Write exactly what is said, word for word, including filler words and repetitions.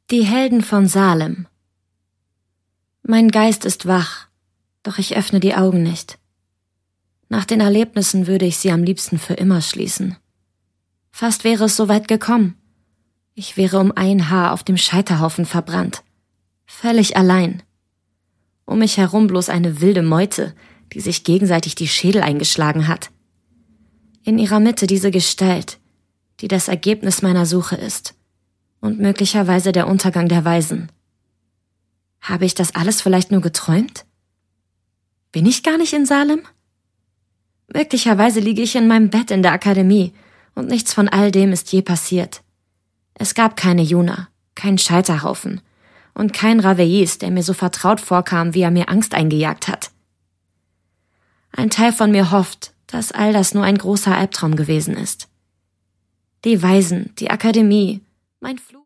Die Helden von Salem. Mein Geist ist wach, doch ich öffne die Augen nicht. Nach den Erlebnissen würde ich sie am liebsten für immer schließen. Fast wäre es so weit gekommen. Ich wäre um ein Haar auf dem Scheiterhaufen verbrannt. Völlig allein. Um mich herum bloß eine wilde Meute, die sich gegenseitig die Schädel eingeschlagen hat. In ihrer Mitte diese Gestalt, die das Ergebnis meiner Suche ist. Und möglicherweise der Untergang der Weisen. Habe ich das alles vielleicht nur geträumt? Bin ich gar nicht in Salem? Möglicherweise liege ich in meinem Bett in der Akademie und nichts von all dem ist je passiert. Es gab keine Juna, keinen Scheiterhaufen und kein Raveis, der mir so vertraut vorkam, wie er mir Angst eingejagt hat. Ein Teil von mir hofft, dass all das nur ein großer Albtraum gewesen ist. Die Weisen, die Akademie, mein Flug.